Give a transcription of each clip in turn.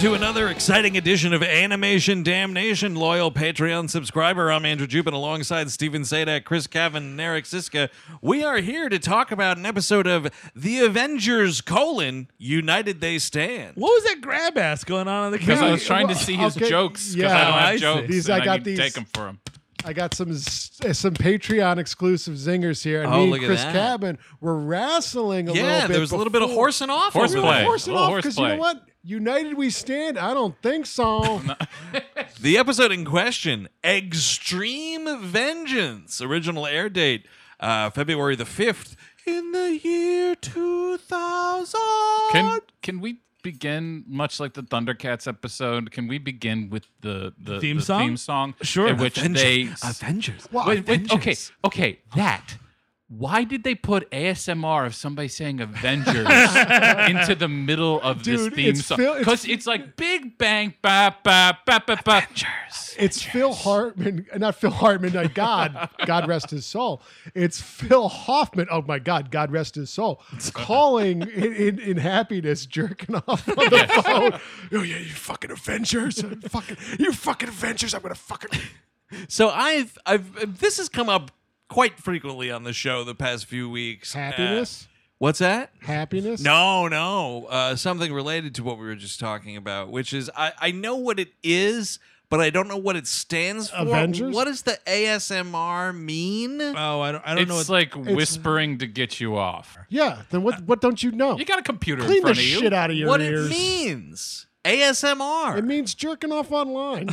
to another exciting edition of Animation Damnation. Loyal Patreon subscriber, I'm Andrew Jupin, alongside Steven Sadak, Chris Cavan, and Eric Siska. We are here to talk about an episode of The Avengers, United They Stand. What was that grab ass going on in the Because camera? I was trying to see his jokes because I don't have jokes. I and got need these. to take them for him. I got some Patreon exclusive zingers here, and me look and at Chris that. Cabin were wrestling a little bit. There was a little bit of horsing off. Horse We were play. horsing A little off horse because you know play. what? United we stand. I don't think so. The episode in question, Extreme Vengeance. Original air date, February the 5th in the year 2000. Can we begin much like the Thundercats episode? Can we begin with the Theme song? theme song? Sure. In which they Avengers. wait, okay. That. Why did they put ASMR of somebody saying Avengers into the middle of this Dude, theme it's song? Phil- Because it's like Big Bang, ba ba ba ba ba. Avengers. It's Phil Hartman, not Phil Hartman. God rest his soul. It's Phil Hoffman. Oh my God, God rest his soul. Calling in happiness, jerking off on the phone. Oh yeah, you fucking Avengers, you fucking Avengers. I'm gonna fucking. So I've this has come up quite frequently on the show the past few weeks. Happiness. What's that? Happiness. No. Something related to what we were just talking about, which is I know what it is, but I don't know what it stands for. Avengers? What does the ASMR mean? Oh, I don't know. It's like whispering to get you off. Yeah. Then what don't you know? You got a computer Clean in front the of you. shit out of your What ears. it means? ASMR. It means jerking off online.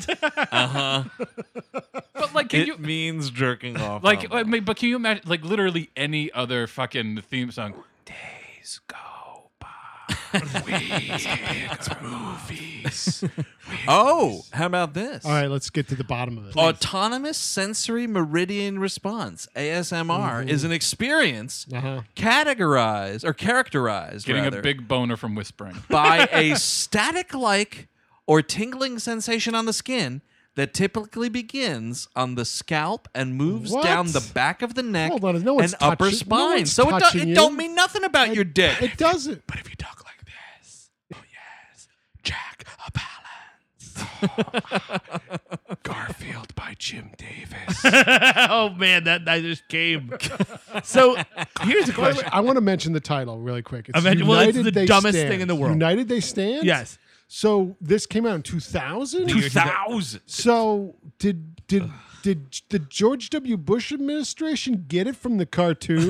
But like, can you means jerking off. like? on I mean, but can you imagine like literally any other fucking theme song? Days go by. We movies. Oh, how about this? All right, let's get to the bottom of it. Autonomous Sensory Meridian Response, ASMR, is an experience characterized Getting rather, a big boner from whispering. by a static-like or tingling sensation on the skin that typically begins on the scalp and moves What? down the back of the neck Hold on, no one's and upper touching- no spine. one's So it touching you. don't mean nothing about your dick. It doesn't. But if you talk like this, oh yes, Jack a balance. Garfield by Jim Davis. Oh man, that just came. So here's a question. I want to mention the title really quick. It's Avengers- well, it's the They dumbest Stand. thing in the world. United They Stand? Yes. So this came out in 2000? 2000. So did the George W. Bush administration get it from the cartoon?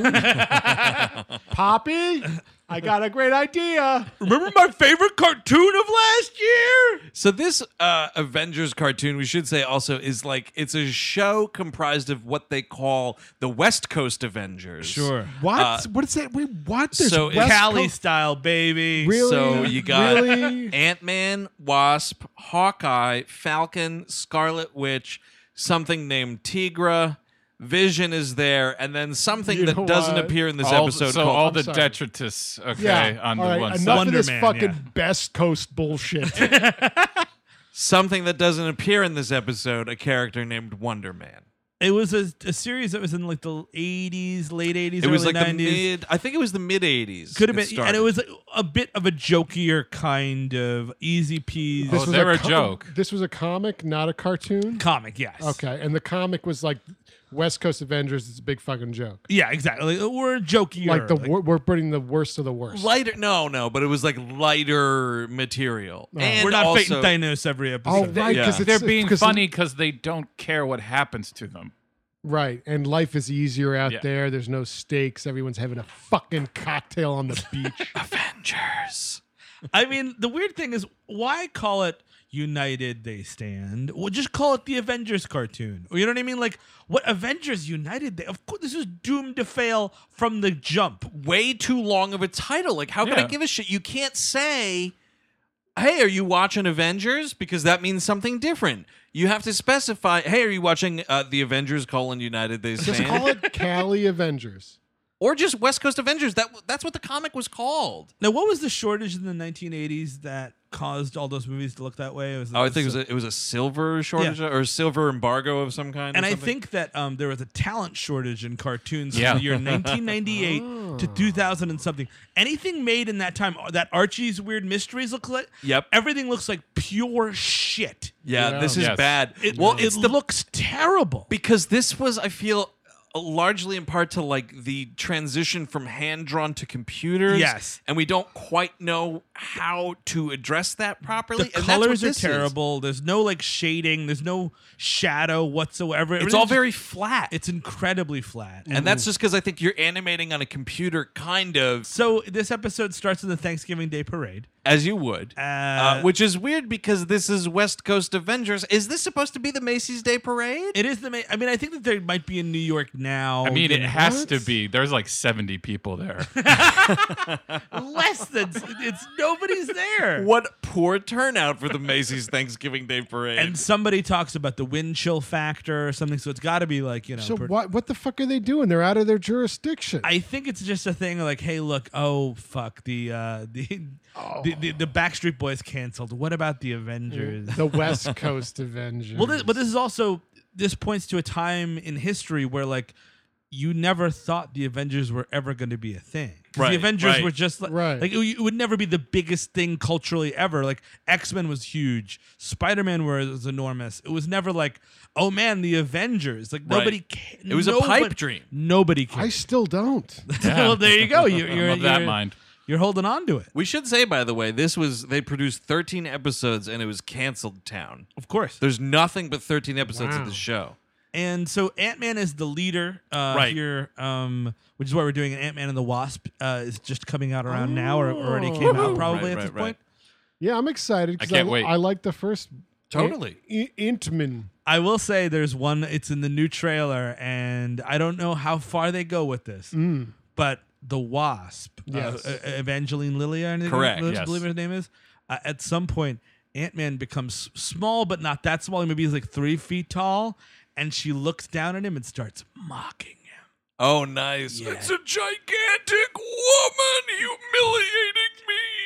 Poppy, I got a great idea. Remember my favorite cartoon of last year? So this Avengers cartoon, we should say also, is like it's a show comprised of what they call the West Coast Avengers. What? What is that? Wait, what? There's so West Cali Coast- style, baby. Really? So you got Really? Ant-Man, Wasp, Hawkeye, Falcon, Scarlet Witch, something named Tigra, Vision is there, and then something You that know doesn't what? appear in this all, episode so called all the sorry. detritus, okay, Yeah. on All the right, one enough side. of this Wonder Man, fucking yeah. Best Coast bullshit. something that doesn't appear in this episode, a character named Wonder Man. It was a series that was in like the 80s, late 80s, It was early like 90s. I think it was the mid 80s. Could have been, and it was a bit of a jokier kind of easy peas Oh, they're a joke. This was a comic, not a cartoon. comic. Yes. Okay, and the comic was like West Coast Avengers. It's a big fucking joke. Yeah, exactly. Like, we're jokier. Like we're putting the worst of the worst. lighter. No, but it was like lighter material. And we're not also, fighting Thanos every Oh, episode. right, Yeah. because They're being funny because they don't care what happens to them. Right, and life is easier out Yeah. there. There's no stakes. Everyone's having a fucking cocktail on the beach. Avengers. I mean, the weird thing is, why call it United They Stand? Well, just call it the Avengers cartoon. You know what I mean? Like, what Avengers United? Of course, this is doomed to fail from the jump. Way too long of a title. Like, how can I Yeah. give a shit? You can't say, hey, are you watching Avengers? Because that means something different. You have to specify, hey, are you watching the Avengers, United They Just Stand? call it Cali Avengers. or just West Coast Avengers. That's what the comic was called. Now, what was the shortage in the 1980s that caused all those movies to look that way? I think it was a silver shortage or a silver embargo of some kind. And or I something. think that there was a talent shortage in cartoons Yeah. from the year 1998 to 2000 and something. Anything made in that time, that Archie's Weird Mysteries look like, Yep. everything looks like pure shit. Yeah, this is Yes. bad. It it's looks terrible. because this was, I feel, largely in part to like the transition from hand drawn to computers. Yes. and we don't quite know how to address that properly. The and that's what colors are this is. terrible. There's no like shading. There's no shadow whatsoever. It's all very flat. It's incredibly flat. and that's just because I think you're animating on a computer, kind of So this episode starts in the Thanksgiving Day parade. as you would, which is weird because this is West Coast Avengers. Is this supposed to be the Macy's Day Parade? It is I mean, I think that there might be in New York now. I mean, it has What? to be. There's like 70 people there. less than it's nobody's there. What poor turnout for the Macy's Thanksgiving Day Parade. And somebody talks about the wind chill factor or something, so it's got to be like, you know. So what the fuck are they doing? They're out of their jurisdiction. I think it's just a thing like, hey, look, oh fuck, the Backstreet Boys canceled. What about the Avengers? The West Coast Avengers. Well, but this is also points to a time in history where like you never thought the Avengers were ever going to be a thing. 'Cause Right, the Avengers right. were just like, Right. like it would never be the biggest thing culturally ever. Like X-Men was huge, Spider-Man was enormous. It was never like, oh man, the Avengers. Like nobody. It was a pipe dream. Nobody cared. I still don't. Well, there you go. You're of that you're- mind. You're holding on to it, We should say, by the way, they produced 13 episodes and it was canceled town. of course. There's nothing but 13 episodes of Wow. the show. And so Ant-Man is the leader Right. here, which is why we're doing an Ant-Man and the Wasp is just coming out around now or already came out probably Right, at this right, point. Yeah, I'm excited I because can't wait. I like the first. Totally. Intman. I will say there's one, it's in the new trailer, and I don't know how far they go with this, but the Wasp, Yes. Evangeline Lilly, I think Correct, I yes. believe her name is, at some point, Ant-Man becomes small, but not that small. Maybe he's like 3 feet tall, and she looks down at him and starts mocking him. Oh, nice. Yeah. It's a gigantic woman humiliating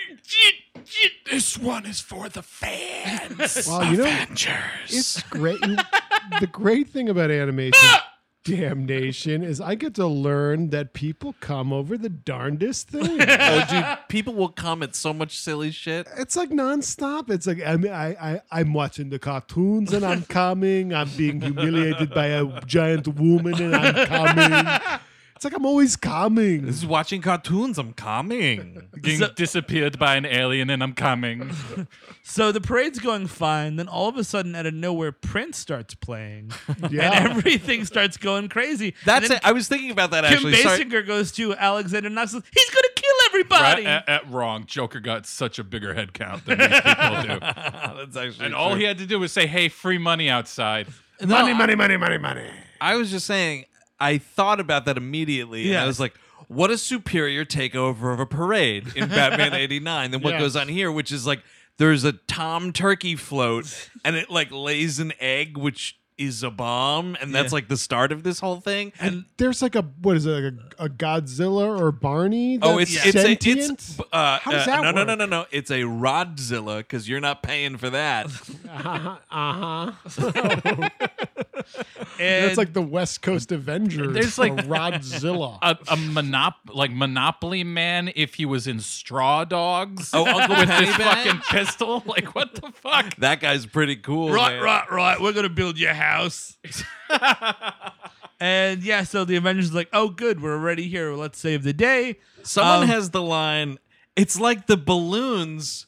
me. This one is for the fans. Well, you know, Avengers. it's great. The great thing about animation, damnation, is I get to learn that people come over the darndest thing. Oh, dude, people will comment so much silly shit. It's like nonstop. It's like I'm watching the cartoons and I'm coming. I'm being humiliated by a giant woman and I'm coming. It's like I'm always coming. This is watching cartoons. I'm coming. Getting disappeared by an alien and I'm coming. So the parade's going fine. Then all of a sudden, out of nowhere, Prince starts playing, Yeah. and everything starts going crazy. That's and then it. I was thinking about that Kim actually. Sorry. Basinger goes to Alexander Knox. Says, he's gonna kill everybody. Wrong. Joker got such a bigger head count than these people do. That's actually And all true. he had to do was say, hey, free money outside. Money, money, money, money, money. I was just saying, I thought about that immediately. And I Yes. was like, what a superior takeover of a parade in Batman 89 than what Yes. goes on here, which is like there's a Tom Turkey float and it like lays an egg, which is a bomb. And that's Yeah. like the start of this whole thing. And There's like what is it, like a Godzilla or Barney? Oh, that's it's sentient? how does that no, work? no. It's a Rodzilla because you're not paying for that. and It's like the West Coast Avengers. There's like- or Rodzilla. a Monopoly man if he was in Straw Dogs. Oh, Uncle with this Pennybag? fucking pistol. Like, what the fuck? That guy's pretty cool. man. right. We're gonna build your house. And yeah, so the Avengers are like, oh, good, we're already here. Let's save the day. Someone Um, has the line, it's like the balloons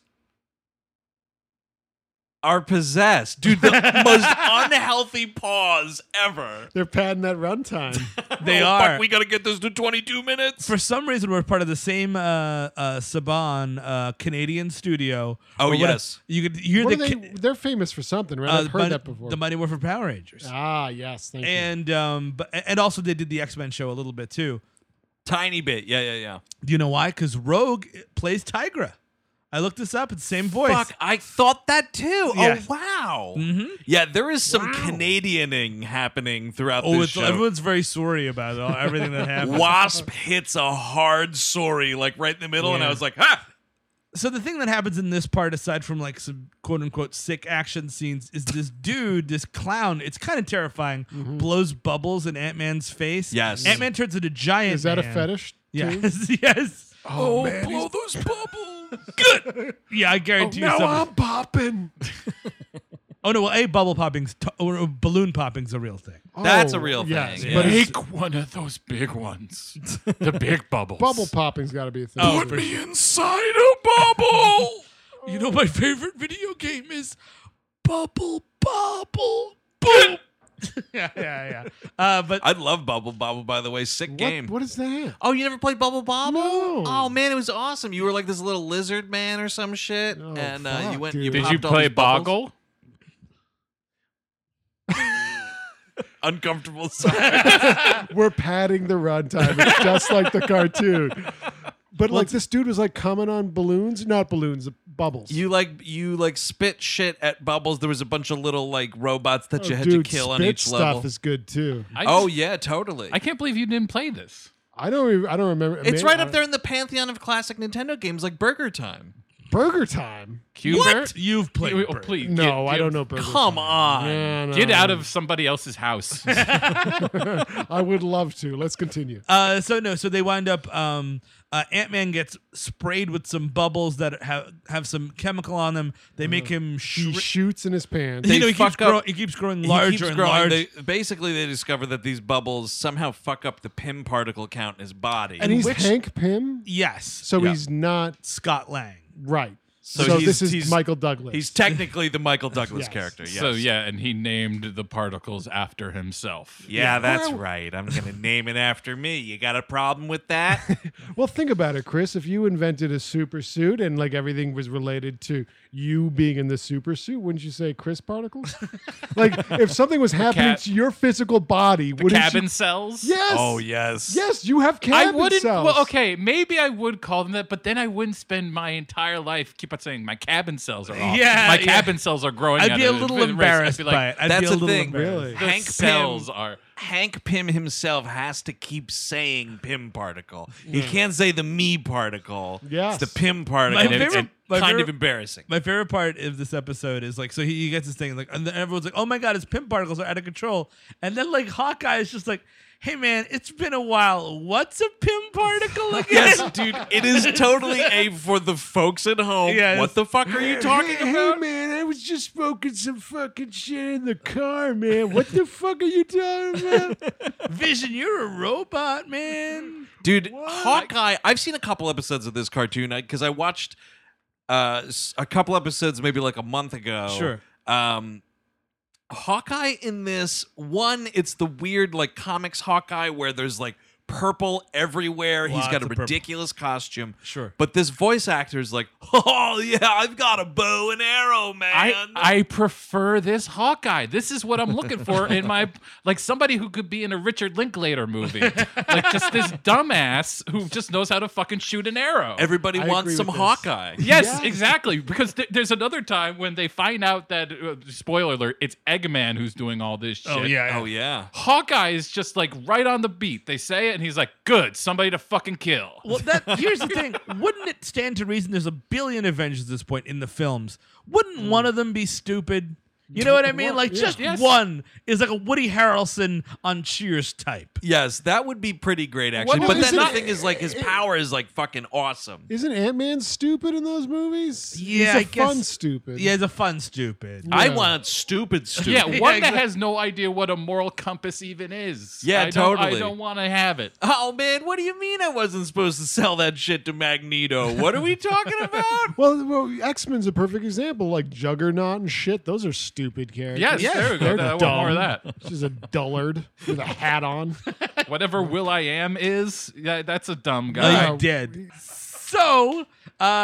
are possessed. Dude, the most unhealthy pause ever. They're padding that runtime. They Oh, are. Fuck, we got to get this to 22 minutes. For some reason, we're part of the same Saban Canadian studio. Oh, or whatever. yes. You could hear What the are they? They're famous for something, right? I've heard that before. The Mighty Morphin Power Rangers. Ah, yes, thank you. And also they did the X-Men show a little bit too. Tiny bit. Yeah. Do you know why? Because Rogue plays Tigra. I looked this up. It's the same voice. Fuck, I thought that too. Yes. Oh, wow. Mhm. Yeah, there is some Canadianing happening throughout Oh, this show. everyone's very sorry about it, everything that happened. Wasp hits a hard sorry, like right in the middle, and I Yeah. was like, ha! So the thing that happens in this part, aside from like some quote unquote sick action scenes, is this dude, this clown, it's kind of terrifying, blows bubbles in Ant-Man's face. Yes. Ant-Man turns into a giant Is that a man. fetish? too? Yes, yes. Oh, man. blow those bubbles. Good. Yeah, I guarantee you Now something. I'm popping. Oh no, well, bubble popping's or balloon popping's a real thing. That's Oh, a real yes, thing. but yeah. it's- Make one of those big ones. The big bubbles. Bubble popping's got to be a thing. Oh, Put me inside a bubble. You know my favorite video game is Bubble Bobble Boom. yeah. But I love Bubble Bobble, by the way. Sick game. What is that? Oh, you never played Bubble Bobble? No. Oh man, it was awesome. You were like this little lizard man or some shit, Oh, and fuck, you went. dude. You Did you popped all play these bubbles. Boggle? Uncomfortable silence. We're padding the runtime. It's just like the cartoon. But like this dude was like coming on balloons, not balloons, bubbles. You like spit shit at Bubbles. There was a bunch of little like robots that you had Dude, to kill on spit each stuff level. is good too. Oh yeah, totally. I can't believe you didn't play this. I don't remember. It's Man, right up there in the pantheon of classic Nintendo games like Burger Time. Burger Time. Qbert? you've played. Oh, Bert. please. No, get- I don't know Burger Come Time. on. No, Get out of somebody else's house. I would love to. Let's continue. So they wind up. Ant-Man gets sprayed with some bubbles that have some chemical on them. They make him. He shoots in his pants. They he keeps, fuck up- he keeps growing larger He keeps and growing. larger. Basically, they discover that these bubbles somehow fuck up the Pym particle count in his body. and he's which- Hank Pym, Yes. so Yeah. he's not Scott Lang. right. So So, he's- this is he's- Michael Douglas. He's technically the Michael Douglas Yes. character. Yes. So yeah, and he named the particles after himself. Yeah, that's Well- right. I'm gonna name it after me. You got a problem with that? Well, think about it, Chris. If you invented a super suit and like everything was related to you being in the super suit, wouldn't you say Chris particles? Like if something was happening to your physical body, The wouldn't cabin you? cells? Yes. Oh yes. Yes, you have I cabin wouldn't. cells. Well, okay, maybe I would call them that, but then I wouldn't spend my entire life keep on saying my cabin cells are off. Yeah, my yeah. cabin cells are growing. I'd at be a little rate. embarrassed I'd be by like, it. I'd That's be a the little thing. embarrassed. Really? The Hank cells Pym- are. Hank Pym himself has to keep saying Pym particle. He can't say the me particle. Yes. It's the Pym particle. My and favorite- it's my kind favorite- of embarrassing. My favorite part of this episode is like, so he gets this thing, like, and then everyone's like, oh my God, his Pym particles are out of control. And then, like, Hawkeye is just like, hey man, it's been a while. What's a Pym particle again? Yes, dude, it is totally a for the folks at home. Yes. What the fuck are you talking Hey, about? man, I was just smoking some fucking shit in the car, man. What the fuck are you talking about? Vision, you're a robot, man. Dude, Hawkeye, I've seen a couple episodes of this cartoon because I watched a couple episodes maybe like a month ago. Sure. Hawkeye in this one, it's the weird like comics Hawkeye where there's like purple everywhere. He's Lots got a of purple. ridiculous costume. Sure. But this voice actor is like, oh yeah, I've got a bow and arrow, man. I prefer this Hawkeye. This is what I'm looking for in my like somebody who could be in a Richard Linklater movie. Like just this dumbass who just knows how to fucking shoot an arrow. Everybody I wants agree some with this. Hawkeye. Yes, Yes. exactly. Because there's another time when they find out that spoiler alert, it's Eggman who's doing all this shit. Oh, yeah. Oh yeah. Hawkeye is just like right on the beat. They say it, and he's like, "Good, somebody to fucking kill." Well, here's the thing. Wouldn't it stand to reason there's a billion Avengers at this point in the films? Wouldn't one of them be stupid? You know what I mean? Like, just Yes. one is like a Woody Harrelson on Cheers type. Yes, that would be pretty great actually. Well, But then isn't the it- thing is like his power is like fucking awesome. Isn't Ant-Man stupid in those movies? Yeah, I He's a fun guess- stupid. Yeah, it's a fun stupid. I Yeah. want stupid. Yeah, one Yeah, that exactly. has no idea what a moral compass even is. Yeah, I don't- totally. I don't want to have it. Oh man, what do you mean I wasn't supposed to sell that shit to Magneto? What are we talking about? Well, X-Men's a perfect example. Like Juggernaut and shit. Those are stupid characters. Yes, there we go. They're I want dumb. more of that. She's a dullard with a hat on. Whatever Will I Am is, yeah, that's a dumb Oh, guy. you did. So,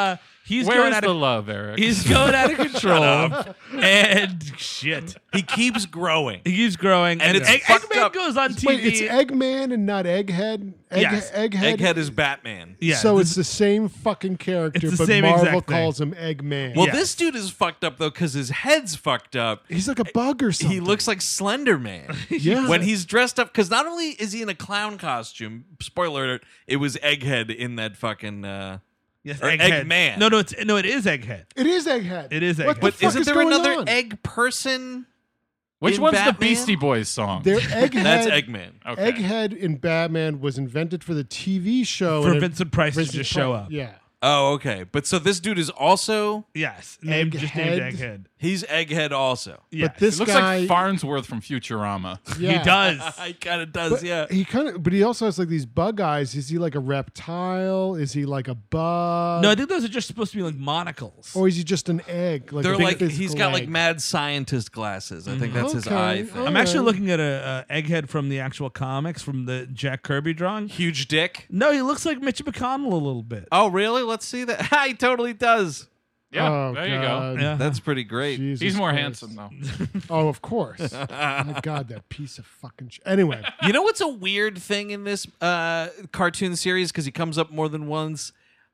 He's Where going is out the of love, Eric? he's going out of control. And shit. He keeps growing. He keeps growing. And it's fucked Eggman up. goes on TV. Wait, it's Eggman and not Egghead? Yes. Egghead is Batman. Yeah, so this- it's the same fucking character, It's the but same Marvel exact thing. calls him Eggman. Well, Yeah. this dude is fucked up though because his head's fucked up. He's like a bug or something. He looks like Slender Man. Yeah. When he's dressed up, because not only is he in a clown costume, spoiler alert, it was Egghead in that fucking. Yes, or Egghead. Eggman. No, it is Egghead. It is Egghead. It is What Egghead. the But fuck isn't is there going another on? egg person? Which in one's Batman? the Beastie Boys song? They're Egghead. That's Eggman. Okay. Egghead in Batman was invented for the TV show. For and it- Vincent Price to Vincent just show Price- up. Yeah. Oh, okay. But so this dude is also Yes. Named Egghead. Egghead. he's Egghead also. Yes. But this It looks guy, like Farnsworth from Futurama. yeah. He does. He kind of does, yeah. But he also has like these bug eyes. Is he like a reptile? Is he like a bug? No, I think those are just supposed to be like monocles. Or is he just an egg? Like They're a big like he's physical got like egg? mad scientist glasses. I think that's his Okay. eye thing. Oh. I'm actually Alright. looking at a Egghead from the actual comics from the Jack Kirby drawing. Huge dick. No, he looks like Mitch McConnell a little bit. Oh, really? Let's see that. He totally does. Yeah, Oh, there you go. God. Yeah. That's pretty great. Jesus He's more Christ. handsome though. Oh, of course. My God, that piece of fucking shit. Anyway, You know what's a weird thing in this cartoon series? Because he comes up more than once.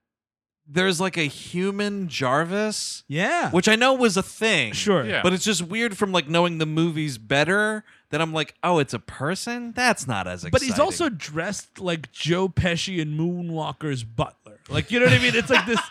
There's like a human Jarvis, Yeah. which I know was a thing. Sure. Yeah. But it's just weird from like knowing the movies better that I'm like, oh, it's a person? That's not as exciting. But he's also dressed like Joe Pesci and Moonwalker's butler. Like, you know what I mean? It's like this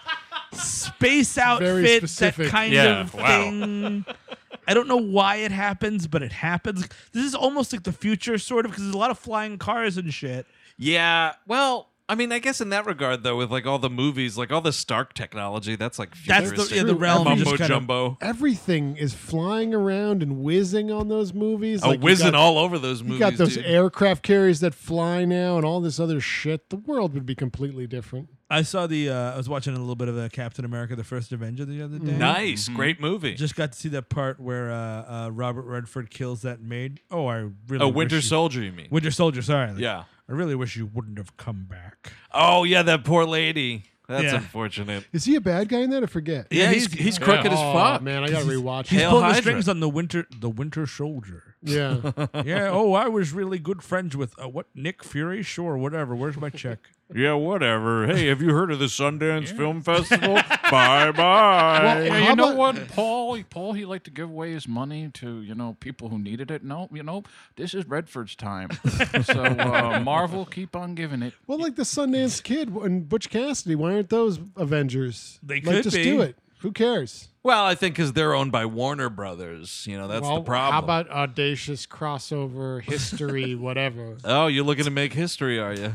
space outfit, that specific. kind Yeah, of wow. thing. I don't know why it happens, but it happens. This is almost like the future, sort of, because there's a lot of flying cars and shit. Yeah. Well, I mean, I guess in that regard, though, with like all the movies, like all the Stark technology, that's like That's the- futuristic. yeah, the realm Mumbo just kind of- jumbo. everything is flying around and whizzing on those movies. Oh, Like, you whizzing got- all over those You movies. got those dude. aircraft carriers that fly now and all this other shit. The world would be completely different. I saw I was watching a little bit of Captain America: The First Avenger the other day. Nice, great movie. Just got to see that part where Robert Redford kills that maid. Oh, I really. Oh, wish Winter you- Soldier, you mean? Winter Soldier. Sorry. Like, Yeah. I really wish you wouldn't have come back. Oh, yeah, that poor lady. That's Yeah. unfortunate. Is he a bad guy in that? I forget. Yeah, he's crooked as Oh, fuck. man, I gotta rewatch He's it. Hail pulling the Hydra. strings on the Winter Soldier. Yeah. Yeah. Oh, I was really good friends with what Nick Fury? Sure, whatever. Where's my check? Yeah, whatever. Hey, have you heard of the Sundance Film Festival? Bye bye. Well, Yeah, How you know about- what, Paul? He liked to give away his money to people who needed it. No, this is Redford's time. So Marvel, keep on giving it. Well, like the Sundance Kid and Butch Cassidy. Why aren't those Avengers? They like, could just be. do it. Who cares? Well, I think because they're owned by Warner Brothers. You know, that's well, the problem. How about audacious crossover history, whatever? Oh, you're looking to make history, are you?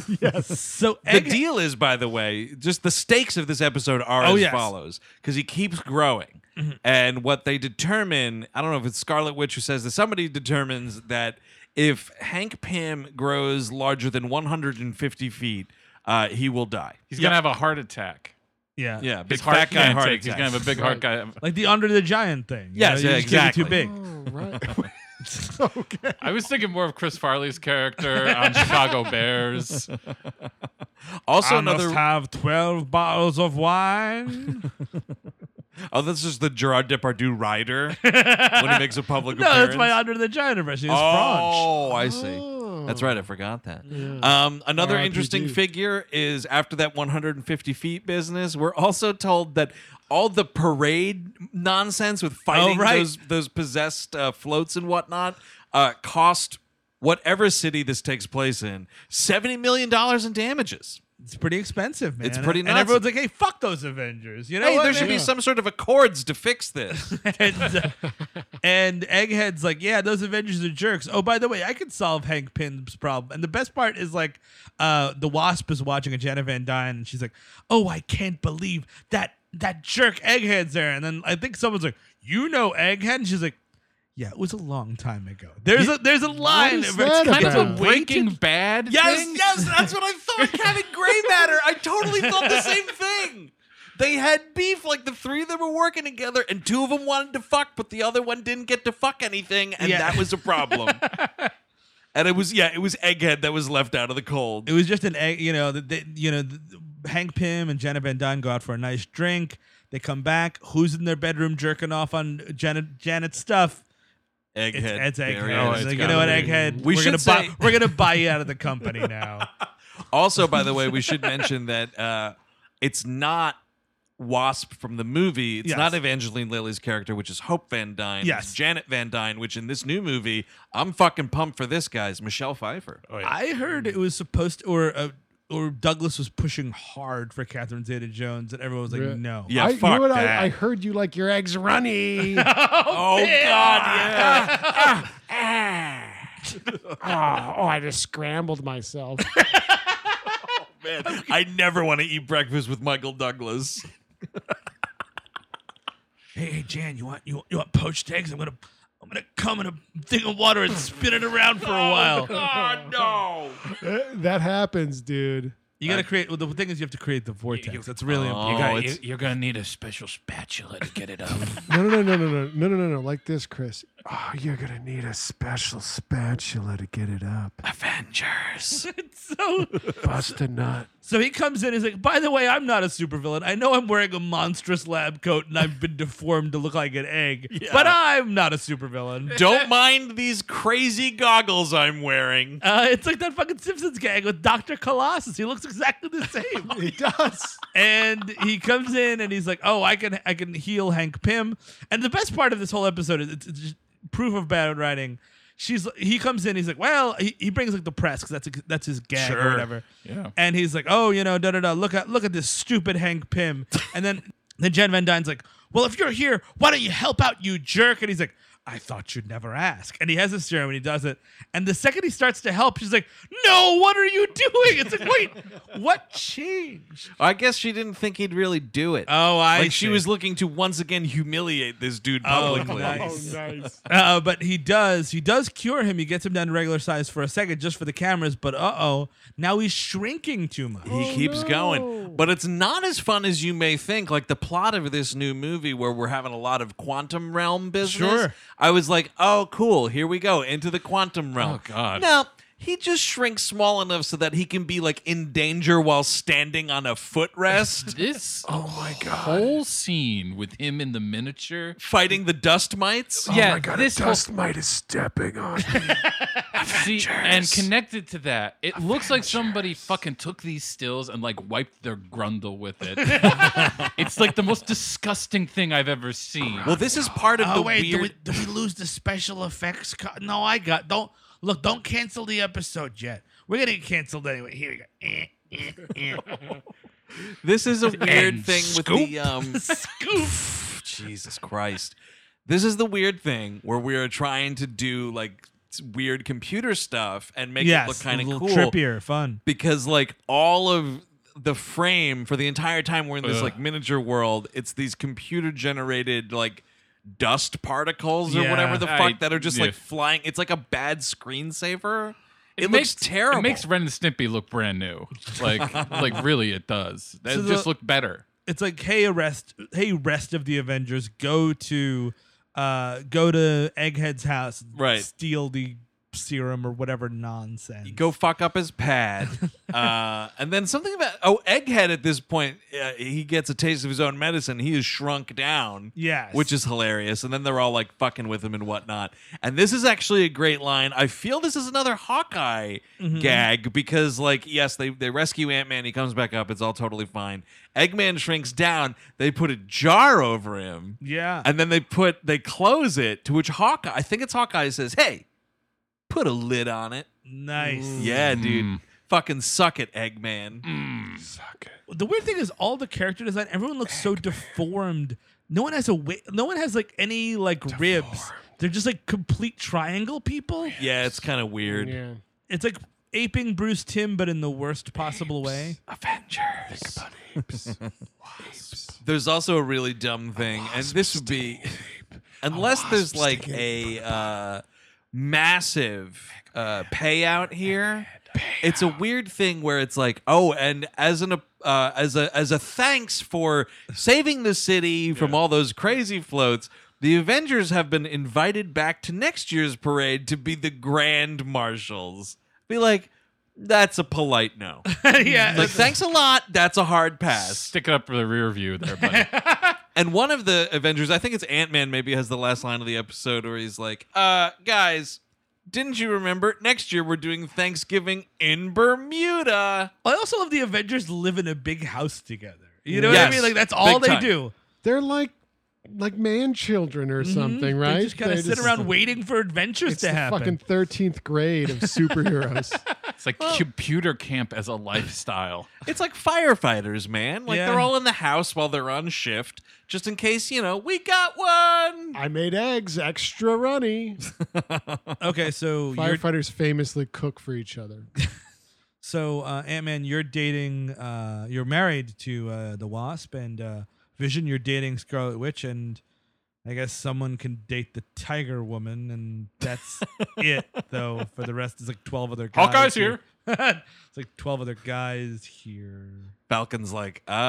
So The deal is, by the way, just the stakes of this episode are Oh, as yes. follows because he keeps growing. And what they determine, I don't know if it's Scarlet Witch who says this, somebody determines that if Hank Pym grows larger than 150 feet, he will die. He's gonna have a heart attack. Yeah. Yeah, big His heart fat guy can't heart take. He's attack. gonna have a big heart guy. Like the Under the Giant thing. You Yes, know, you yeah, just give it too exactly. big. Oh, right. Okay. I was thinking more of Chris Farley's character on Chicago Bears. Also, I must another. have 12 bottles of wine. Oh, that's just the Gerard Depardieu rider when he makes a public No, appearance. that's my Under the Giant impression. It's French. Oh, I see. Oh. That's right. I forgot that. Yeah. Another R.I.P.D. interesting figure is after that 150 feet business, we're also told that all the parade nonsense with fighting right. those possessed floats and whatnot cost whatever city this takes place in $70 million in damages. It's pretty expensive, man. It's pretty And nuts. everyone's like, hey, fuck those Avengers. You know Hey, what, there should man? be some sort of accords to fix this. and Egghead's like, yeah, those Avengers are jerks. Oh, by the way, I could solve Hank Pym's problem. And the best part is like, the Wasp is watching a Janet Van Dyne, and she's like, oh, I can't believe that jerk Egghead's there. And then I think someone's like, you know Egghead? And she's like, yeah, it was a long time ago. There's a line. is where it's that Kind of about? a Breaking Bad thing. Yes, that's what I thought. Kevin Gray Matter. I totally thought the same thing. They had beef, like the three of them were working together, and two of them wanted to fuck, but the other one didn't get to fuck anything, and Yeah. that was a problem. And it was Egghead that was left out of the cold. It was just an egg, Hank Pym and Janet Van Dyne go out for a nice drink. They come back. Who's in their bedroom jerking off on Janet's stuff? Egghead. It's Egghead. There he is. Like, It's you know what, gotta be. Egghead? We should say- we're gonna buy you out of the company now. Also, by the way, we should mention that it's not Wasp from the movie. It's Yes. not Evangeline Lilly's character, which is Hope Van Dyne. Yes. It's Janet Van Dyne, which in this new movie, I'm fucking pumped for this, guys. Michelle Pfeiffer. I heard it was supposed to, or Douglas was pushing hard for Catherine Zeta-Jones, and everyone was like, Really? no. Yeah, you know fuck what? that. I heard you like your eggs runny. Oh, God, yeah. I just scrambled myself. Man, I never want to eat breakfast with Michael Douglas. Hey, Jan, you want poached eggs? I'm gonna come in a thing of water and spin it around for a while. God, no. That happens, dude. You gotta create. Well, the thing is, you have to create the vortex. That's really important. You're gonna need a special spatula to get it up. No. Like this, Chris. Oh, you're gonna need a special spatula to get it up. Avengers. So, Bust a nut. so he comes in. He's like, by the way, I'm not a supervillain. I know I'm wearing a monstrous lab coat and I've been deformed to look like an egg, but I'm not a supervillain. Don't mind these crazy goggles I'm wearing. It's like that fucking Simpsons gag with Dr. Colossus. He looks exactly the same. He does. And he comes in and he's like, "Oh, I can heal Hank Pym." And the best part of this whole episode is it's just proof of bad writing. He comes in, he's like, well, he brings like the press because that's his gag or Sure. whatever. Yeah. And he's like, oh, look at this stupid Hank Pym. And then Jen Van Dyne's like, well, if you're here, why don't you help out, you jerk? And he's like, I thought you'd never ask. And he has this serum and he does it. And the second he starts to help, she's like, no, what are you doing? It's like, wait, what changed? I guess she didn't think he'd really do it. Oh, Like she was looking to once again humiliate this dude publicly. nice. nice. But he does cure him. He gets him down to regular size for a second just for the cameras. But now he's shrinking too much. He keeps going. But it's not as fun as you may think. Like the plot of this new movie where we're having a lot of quantum realm business. Sure. I was like, oh, cool. Here we go. Into the quantum realm. Oh, God. No, he just shrinks small enough so that he can be like in danger while standing on a footrest, This whole scene with him in the miniature. fighting the dust mites. Yeah, this whole mite is stepping on me. See, and connected to that, it looks like somebody fucking took these stills and like wiped their grundle with it. It's like the most disgusting thing I've ever seen. Well, this is part of the wait, weird. did we lose the special effects? No, don't cancel the episode yet. We're gonna get canceled anyway. Here we go. This is a weird And thing with the Scoop. Jesus Christ. This is the weird thing where we are trying to do like weird computer stuff and make it look kind a of little cool. trippier, fun. Because like all of the frame for the entire time we're in this like miniature world, it's these computer generated like dust particles or Yeah. whatever the fuck that are just yeah. like flying. It's like a bad screensaver. It looks terrible. It makes Ren and Stimpy look brand new. Like really, it does. That So just look better. It's like, hey, rest of the Avengers, go to Egghead's house, and Right. steal the serum or whatever nonsense. Go fuck up his pad. And then something about Egghead at this point, he gets a taste of his own medicine. He is shrunk down. Yes. Which is hilarious. And then they're all like fucking with him and whatnot. And this is actually a great line. I feel this is another Hawkeye gag because like, yes, they rescue Ant-Man. He comes back up. It's all totally fine. Eggman shrinks down. They put a jar over him. Yeah. And then they close it, to which Hawkeye, I think it's Hawkeye, says, hey, put a lid on it. Nice. Yeah, dude. Fucking suck it, Eggman. The weird thing is all the character design, everyone looks so deformed. No one has no one has like any like ribs. They're just like complete triangle people. Yeah, it's kind of weird. Yeah. It's like aping Bruce Timm, but in the worst possible way. Avengers. There's also a really dumb thing, and this would be unless there's like a massive payout here. It's a weird thing where it's like, oh, and as a thanks for saving the city from all those crazy floats, the Avengers have been invited back to next year's parade to be the Grand Marshals. Be like, That's a polite no. Yeah. Like, thanks a lot. That's a hard pass. Stick it up for the rear view there, buddy. And one of the Avengers, I think it's Ant-Man, maybe has the last line of the episode where he's like, guys, didn't you remember? Next year we're doing Thanksgiving in Bermuda. I also love the Avengers live in a big house together. You know what Yes. I mean? Like that's all Big they time. do. They're like man children or something, right? They just kind of sit around waiting for adventures It's to the happen. fucking 13th grade of superheroes. It's like computer camp as a lifestyle. It's like firefighters, man. Like, Yeah. they're all in the house while they're on shift, just in case, we got one. I made eggs extra runny. Okay, so Firefighters famously cook for each other. Ant-Man, you're dating, you're married to the Wasp, and Vision, you're dating Scarlet Witch, and I guess someone can date the Tiger Woman, and that's it. Though for the rest, it's like 12 other guys. Hawkeye's here. It's like 12 other guys here. Falcon's like, They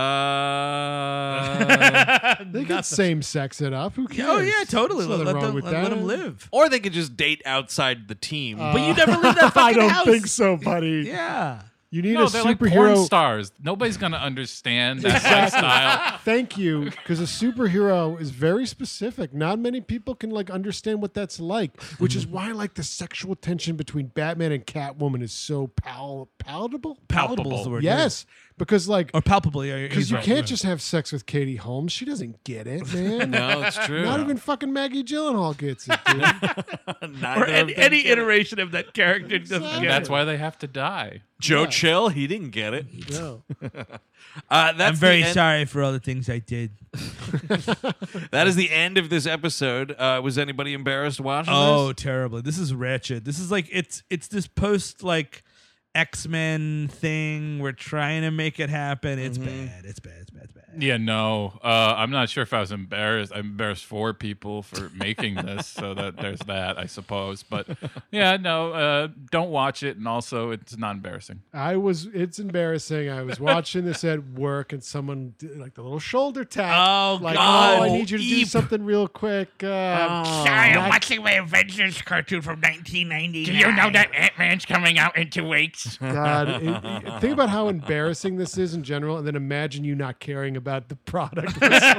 can same sex it up. Who cares? Oh yeah, totally. There's nothing wrong with that. Let them live. or they could just date outside the team. But you never leave that fucking I don't house. think so, buddy. Yeah. You need No, a they're like porn superhero. stars. Nobody's gonna understand that Exactly. lifestyle. Thank you, because a superhero is very specific. Not many people can understand what that's like, which is why the sexual tension between Batman and Catwoman is so palatable. Palatable is the word. Yes, because Or palpably. because you can't just have sex with Katie Holmes. She doesn't get it, man. No, it's true. Not even fucking Maggie Gyllenhaal gets it, dude. Or any iteration of that character doesn't And get that's it. why they have to die. Joe Chill, he didn't get it. No. That's I'm very the end- sorry for all the things I did. That is the end of this episode. Was anybody embarrassed watching Oh, this? terribly. This is wretched. This is like it's this post X-Men thing. We're trying to make it happen. It's bad. It's bad. It's bad. It's bad. Yeah, no. I'm not sure if I was embarrassed. I'm embarrassed for people for making this, so that there's that, I suppose. But yeah, no, don't watch it, and also it's not embarrassing. It's embarrassing. I was watching this at work and someone did the little shoulder tap. Oh, like, God. oh, I need you to do Eep. something real quick. Sorry, I'm not- watching my Avengers cartoon from 1999. Do you know that Ant-Man's coming out in 2 weeks? God, think about how embarrassing this is in general, and then imagine you not caring about the product.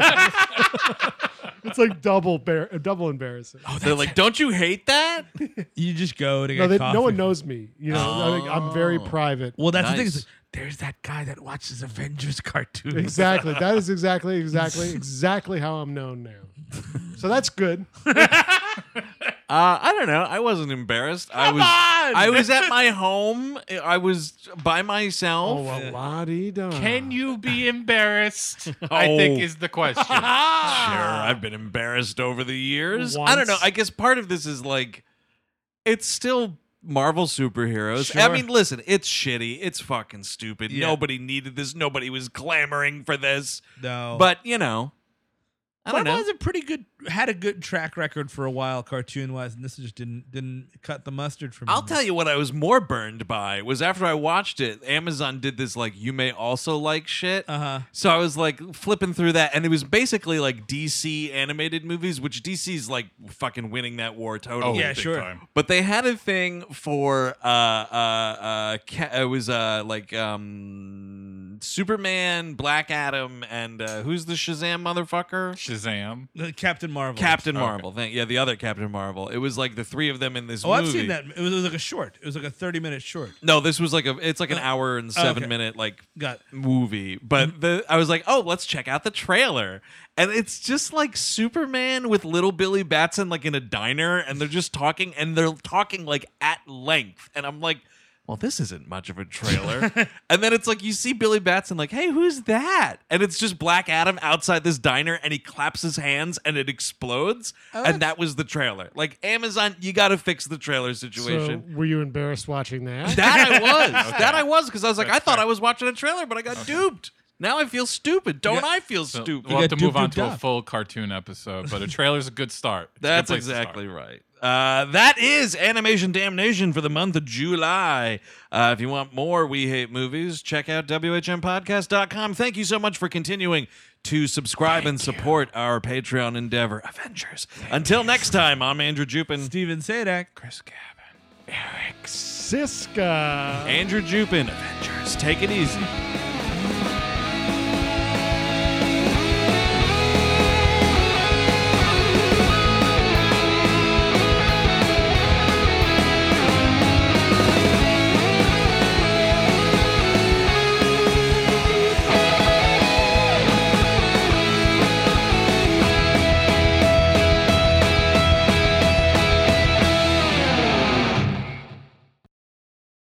It's like double embarrassing. They're like, don't you hate that? You just go to get No, coffee. no one knows me. I'm very private. Well, that's the thing. Nice. Is there's that guy that watches Avengers cartoons. Exactly. That is exactly how I'm known now. So that's good. I don't know. I wasn't embarrassed. I was at my home. I was by myself. Oh, well, la-dee-da. Can you be embarrassed? I think is the question. Sure, I've been embarrassed over the years. I don't know. Once. I guess part of this is it's still Marvel superheroes. I Sure. mean, listen, it's shitty. It's fucking stupid. Yeah. Nobody needed this. Nobody was clamoring for this. No. But, I don't Marvel know. has a pretty good, had a good track record for a while, cartoon wise, and this just didn't cut the mustard for me. I'll tell you what I was more burned by was after I watched it, Amazon did this you may also like shit. So I was flipping through that, and it was basically DC animated movies, which DC's fucking winning that war totally. yeah, big sure. time. But they had a thing for it was Superman, Black Adam, and who's the Shazam motherfucker? Shazam. Captain Marvel. Captain Marvel. The other Captain Marvel. It was the three of them in this Oh, movie. I've seen that. It was like a short. It was like a 30-minute short. No, this was it's an hour and 7 okay. minute Got movie. But I was like, oh, let's check out the trailer. And it's just Superman with little Billy Batson in a diner, and they're just talking, and they're talking at length. And I'm like, well, this isn't much of a trailer. And then it's you see Billy Batson hey, who's that? And it's just Black Adam outside this diner, and he claps his hands and it explodes. And that was the trailer. Amazon, you got to fix the trailer So situation. were you embarrassed watching that? That I was. That I was, because I was I thought I was watching a trailer, but I got duped. Now I feel stupid. Don't I feel So stupid? we'll have to got move on duped to a up. full cartoon episode, but a trailer's a good start. It's a good That's place to start. exactly right. That is Animation Damnation for the month of July. If you want more We Hate Movies, check out WHMPodcast.com. Thank you so much for continuing to subscribe and support our Patreon endeavor, Avengers. Until next time, I'm Andrew Jupin. Steven Sadak. Chris Cabin. Siska. Andrew Jupin, Avengers, take it easy.